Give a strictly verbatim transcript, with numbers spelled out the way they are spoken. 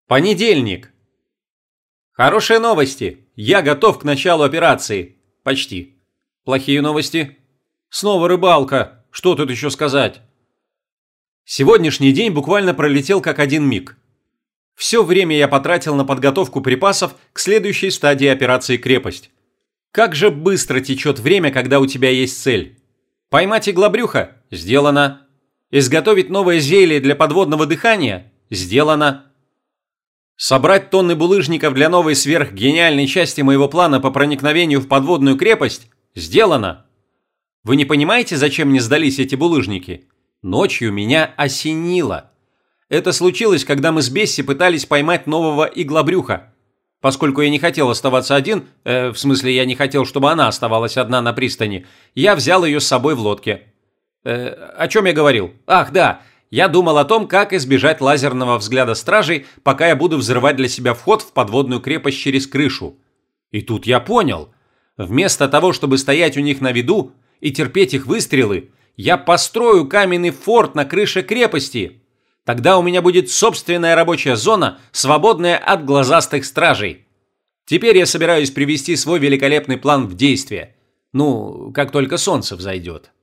Понедельник. Хорошие новости. Я готов к началу операции. Почти. Плохие новости. Снова рыбалка. Что тут еще сказать? Сегодняшний день буквально пролетел как один миг. Все время я потратил на подготовку припасов к следующей стадии операции «Крепость». Как же быстро течет время, когда у тебя есть цель. Поймать иглобрюха? Сделано. Изготовить новое зелье для подводного дыхания? Сделано. Собрать тонны булыжников для новой сверхгениальной части моего плана по проникновению в подводную крепость? Сделано. Вы не понимаете, зачем мне сдались эти булыжники? Ночью меня осенило. Это случилось, когда мы с Бесси пытались поймать нового иглобрюха. Поскольку я не хотел оставаться один, э, в смысле, я не хотел, чтобы она оставалась одна на пристани, я взял ее с собой в лодке. Э, о чем я говорил? Ах, да, я думал о том, как избежать лазерного взгляда стражей, пока я буду взрывать для себя вход в подводную крепость через крышу. И тут я понял. Вместо того, чтобы стоять у них на виду и терпеть их выстрелы, я построю каменный форт на крыше крепости. Тогда у меня будет собственная рабочая зона, свободная от глазастых стражей. Теперь я собираюсь привести свой великолепный план в действие. Ну, как только солнце взойдет.